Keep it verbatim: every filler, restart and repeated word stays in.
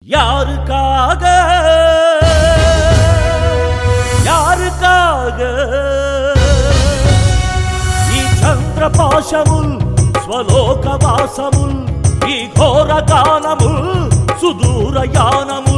யாருக்காக யாருக்காக ఈ చంద్రపాశముల్ స్వలోకవాసముల్ ఈ ఘోర గానముల్ సుదూర యానముల్